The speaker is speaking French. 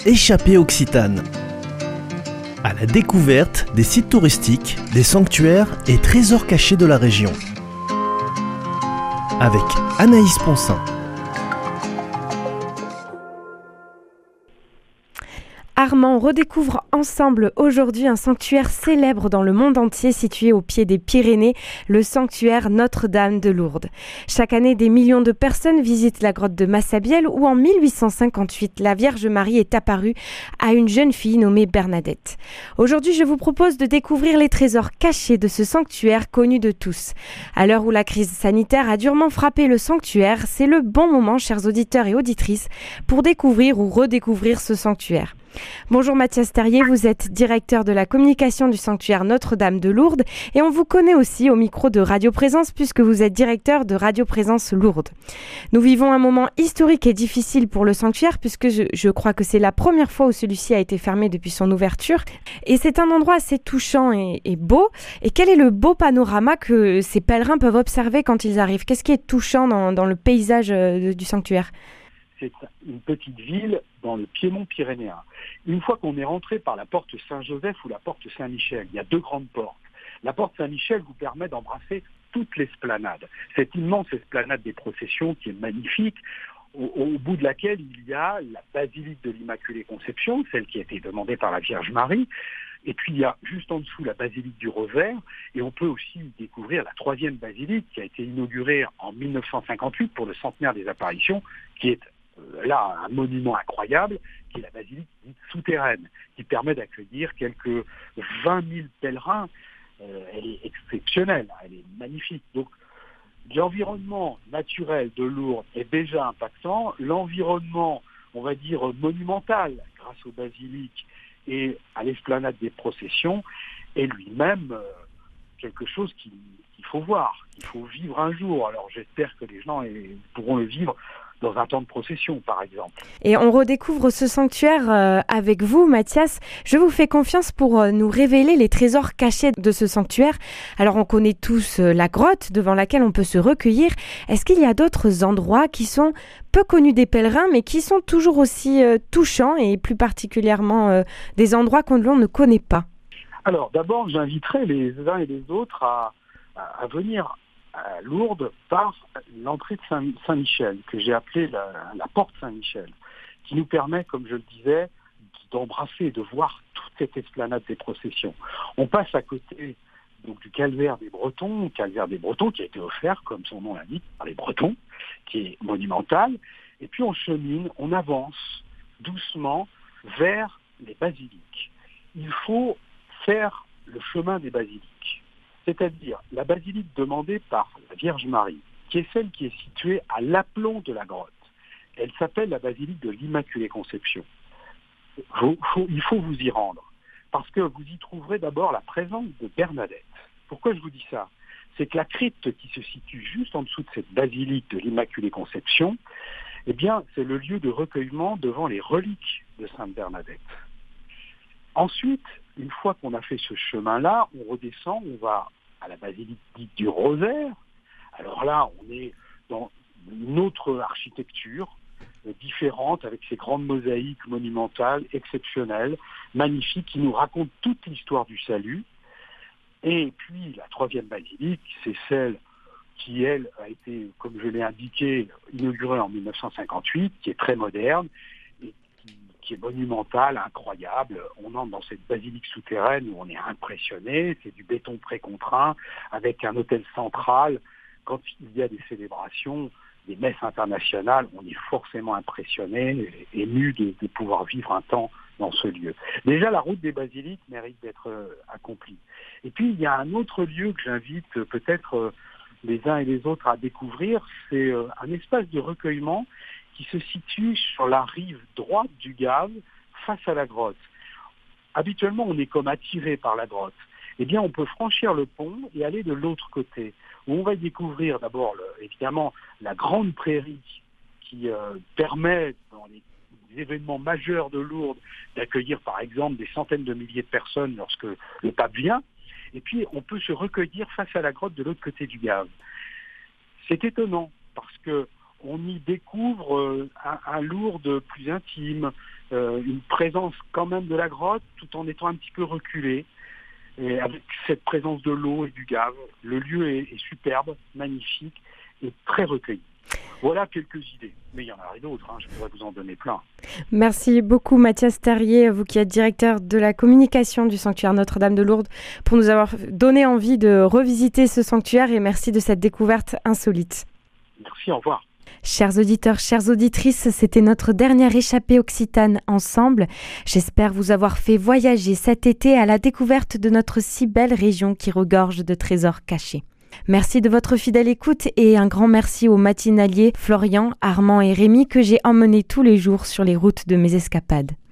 Échappée Occitane. À la découverte des sites touristiques, des sanctuaires et trésors cachés de la région. Avec Anaïs Ponsin. Armand, on redécouvre ensemble aujourd'hui un sanctuaire célèbre dans le monde entier situé au pied des Pyrénées, le sanctuaire Notre-Dame de Lourdes. Chaque année, des millions de personnes visitent la grotte de Massabielle où en 1858, la Vierge Marie est apparue à une jeune fille nommée Bernadette. Aujourd'hui, je vous propose de découvrir les trésors cachés de ce sanctuaire connu de tous. À l'heure où la crise sanitaire a durement frappé le sanctuaire, c'est le bon moment, chers auditeurs et auditrices, pour découvrir ou redécouvrir ce sanctuaire. Bonjour Mathias Terrier, vous êtes directeur de la communication du sanctuaire Notre-Dame de Lourdes et on vous connaît aussi au micro de Radio Présence puisque vous êtes directeur de Radio Présence Lourdes. Nous vivons un moment historique et difficile pour le sanctuaire puisque je crois que c'est la première fois où celui-ci a été fermé depuis son ouverture et c'est un endroit assez touchant et beau. Et quel est le beau panorama que ces pèlerins peuvent observer quand ils arrivent? Qu'est-ce qui est touchant dans le paysage du sanctuaire? C'est une petite ville dans le Piémont pyrénéen. Une fois qu'on est rentré par la porte Saint-Joseph ou la porte Saint-Michel, il y a deux grandes portes. La porte Saint-Michel vous permet d'embrasser toute l'esplanade. Cette immense esplanade des processions qui est magnifique, au bout de laquelle il y a la basilique de l'Immaculée Conception, celle qui a été demandée par la Vierge Marie. Et puis il y a juste en dessous la basilique du Rosaire, et on peut aussi découvrir la troisième basilique qui a été inaugurée en 1958 pour le centenaire des apparitions, qui est là un monument incroyable, qui est la basilique dite souterraine, qui permet d'accueillir quelques 20 000 pèlerins. Elle est exceptionnelle, elle est magnifique. Donc l'environnement naturel de Lourdes est déjà impactant. L'environnement, on va dire, monumental, grâce aux basiliques et à l'esplanade des processions, est lui-même quelque chose qu'il faut voir, qu'il faut vivre un jour. Alors j'espère que les gens pourront le vivre dans un temps de procession, par exemple. Et on redécouvre ce sanctuaire avec vous, Mathias. Je vous fais confiance pour nous révéler les trésors cachés de ce sanctuaire. Alors, on connaît tous la grotte devant laquelle on peut se recueillir. Est-ce qu'il y a d'autres endroits qui sont peu connus des pèlerins, mais qui sont toujours aussi touchants et plus particulièrement des endroits que l'on ne connaît pas? Alors, d'abord, j'inviterai les uns et les autres à venir à Lourdes par l'entrée de Saint-Michel, que j'ai appelée la porte Saint-Michel, qui nous permet, comme je le disais, d'embrasser et de voir toute cette esplanade des processions. On passe à côté donc du calvaire des Bretons qui a été offert, comme son nom l'indique, par les Bretons, qui est monumental, et puis on chemine, on avance doucement vers les basiliques. Il faut faire le chemin des basiliques. C'est-à-dire la basilique demandée par la Vierge Marie, qui est celle qui est située à l'aplomb de la grotte. Elle s'appelle la basilique de l'Immaculée Conception. Il faut vous y rendre, parce que vous y trouverez d'abord la présence de Bernadette. Pourquoi je vous dis ça? C'est que la crypte qui se situe juste en dessous de cette basilique de l'Immaculée Conception, eh bien, c'est le lieu de recueillement devant les reliques de Sainte Bernadette. Ensuite, une fois qu'on a fait ce chemin-là, on redescend, on va à la basilique dite du Rosaire. Alors là, on est dans une autre architecture différente, avec ces grandes mosaïques monumentales, exceptionnelles, magnifiques, qui nous racontent toute l'histoire du salut. Et puis, la troisième basilique, c'est celle qui, elle, a été, comme je l'ai indiqué, inaugurée en 1958, qui est très moderne, qui est monumentale, incroyable. On entre dans cette basilique souterraine où on est impressionné, c'est du béton précontraint, avec un hôtel central. Quand il y a des célébrations, des messes internationales, on est forcément impressionné, ému de pouvoir vivre un temps dans ce lieu. Déjà, la route des basiliques mérite d'être accomplie. Et puis, il y a un autre lieu que j'invite peut-être les uns et les autres à découvrir, c'est un espace de recueillement qui se situe sur la rive droite du Gave, face à la grotte. Habituellement, on est comme attiré par la grotte. Eh bien, on peut franchir le pont et aller de l'autre côté, où on va découvrir d'abord, évidemment, la grande prairie qui permet, dans les événements majeurs de Lourdes, d'accueillir, par exemple, des centaines de milliers de personnes lorsque le pape vient. Et puis, on peut se recueillir face à la grotte de l'autre côté du Gave. C'est étonnant, parce que on y découvre un Lourdes plus intime, une présence quand même de la grotte tout en étant un petit peu reculé. Et avec cette présence de l'eau et du gave, le lieu est superbe, magnifique et très recueilli. Voilà quelques idées, mais il y en a d'autres, je pourrais vous en donner plein. Merci beaucoup Mathias Terrier, vous qui êtes directeur de la communication du sanctuaire Notre-Dame de Lourdes, pour nous avoir donné envie de revisiter ce sanctuaire et merci de cette découverte insolite. Merci, au revoir. Chers auditeurs, chères auditrices, c'était notre dernière échappée occitane ensemble. J'espère vous avoir fait voyager cet été à la découverte de notre si belle région qui regorge de trésors cachés. Merci de votre fidèle écoute et un grand merci aux matinaliers Florian, Armand et Rémi que j'ai emmenés tous les jours sur les routes de mes escapades.